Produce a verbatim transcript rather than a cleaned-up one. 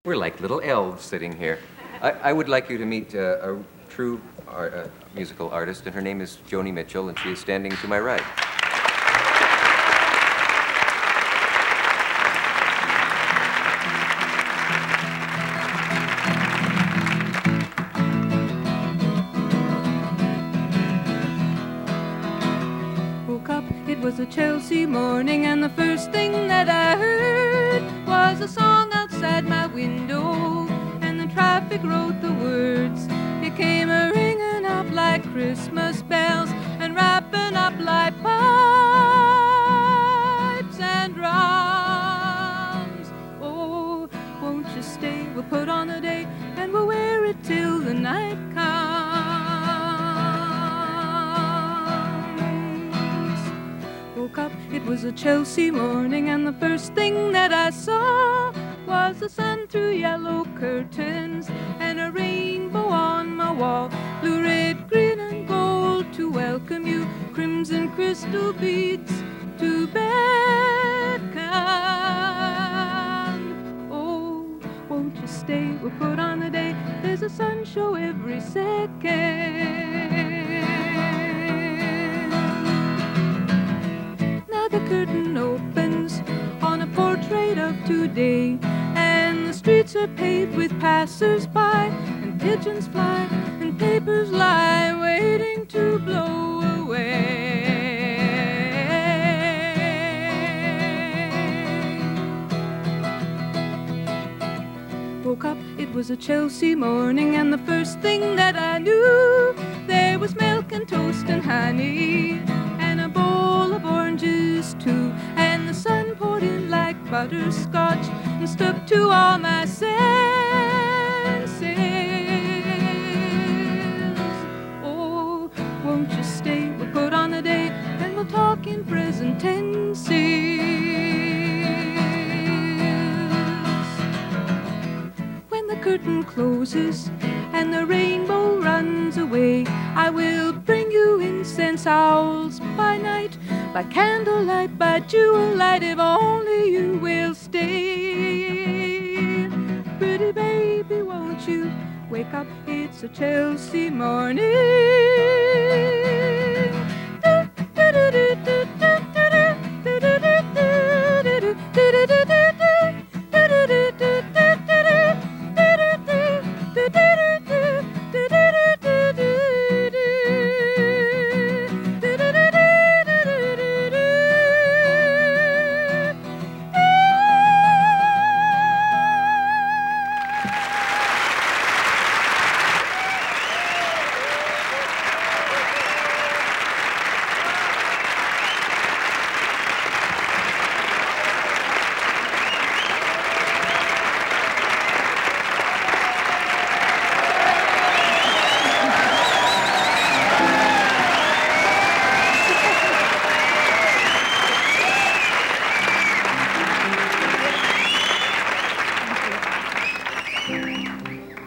We're like little elves sitting here. I, I would like you to meet uh, a true art, uh, musical artist, and her name is Joni Mitchell, and she is standing to my right. Woke up, it was a Chelsea morning, and the first thing that I heard was a song outside my window, and the traffic wrote the words. It came a ringing up like Christmas bells, and wrapping up like pipes and drums. Oh, won't you stay? We'll put on a day, and we'll wear it till the night comes. Woke up, it was a Chelsea morning, and the first thing that I saw was the sun through yellow curtains and a rainbow on my wall. Blue, red, green, and gold to welcome you, crimson crystal beads to beckon. Oh, won't you stay? We'll put on a day. There's a sun show every second. The curtain opens on a portrait of today, and the streets are paved with passers-by, and pigeons fly, and papers lie waiting to blow away. Woke up, it was a Chelsea morning, and the first thing that I knew, there was milk and toast and honey, and a bowl of oranges too, and the sun poured in like butterscotch and stuck to all my senses. Oh, won't you stay? We'll put on a day, and we'll talk in present tenses. When the curtain closes and the rainbow runs away, I will bring you incense owls by night, by candlelight, by jewel light, if only you will stay. Pretty baby, won't you wake up? It's a Chelsea morning.